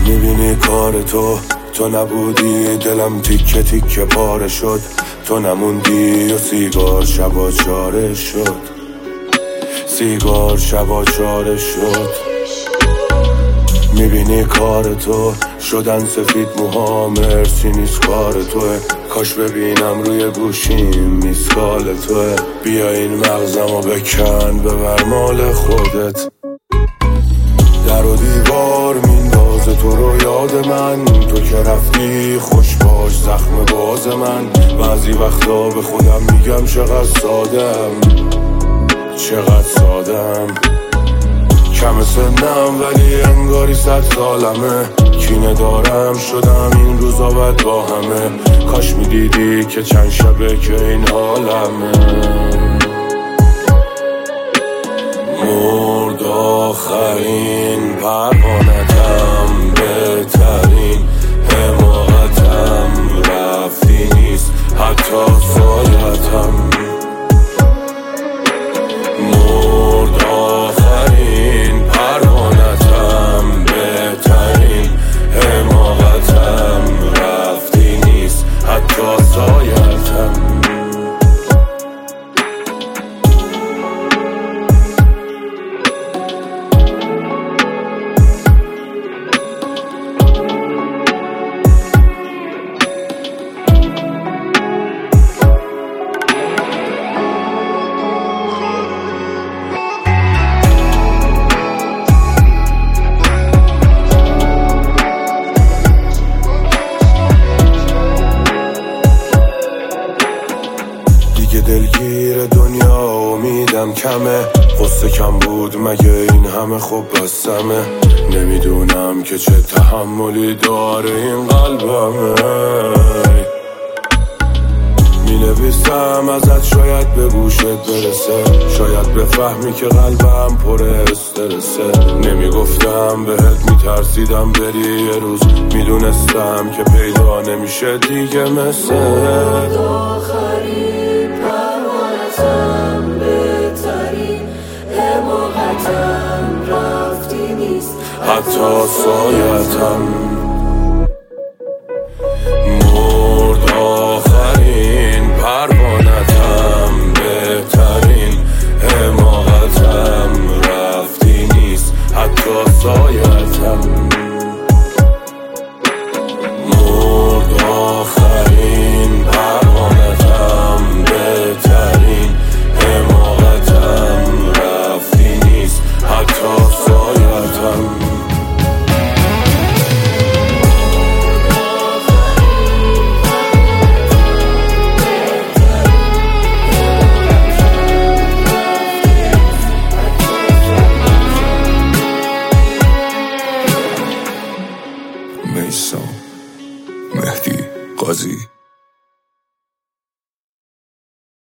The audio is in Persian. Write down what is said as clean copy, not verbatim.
میبینی کار تو نبودی دلم تیکه تیکه پاره شد. تو نموندی و سیگار شبا چاره شد. سیگار شبا چاره شد. میبینی کار تو شدن سفید موها مرسی نیست کار توه. کاش ببینم روی گوشیم میسکال توه. بیا این مغزمو بکن ببر مال خودت. در و دیوار میندازه تو رو یاد من. تو که رفتی خوش باش زخم باز من. بعضی وقتا به خودم میگم چقدر سادم. چقدر سادم. کم سنم ولی انگاری 100 سالمه. کینه دارم شدم این روزا بد با همه. کاش میدیدی که چند شبه که این حالمه. مرد آخرین پروانتم بهترین حماقتم رفتی نیست حتی سایتم. مرد آخرین پروانتم بهترین حماقتم رفتی نیست حتی سایتم. دلگیر دنیا امیدم کمه. قصه کم بود مگه این همه خوب بستمه. نمیدونم که چه تحملی داره این قلبمه. مینویسم ازت شاید به گوشت برسه. شاید بفهمی که قلبم پر استرسه. نمیگفتم بهت میترسیدم بری یه روز. میدونستم که پیدا نمیشه دیگه مثل بهترین حماقتم رفتی نیست حتی سایتم. مرد آخرین پروانتم بهترین حماقتم رفتی نیست حتی سایتم. مرد آخرین پروانتم بهترین حماقتم رفتی نیست حتی سایتم. میثم مهدی قاضی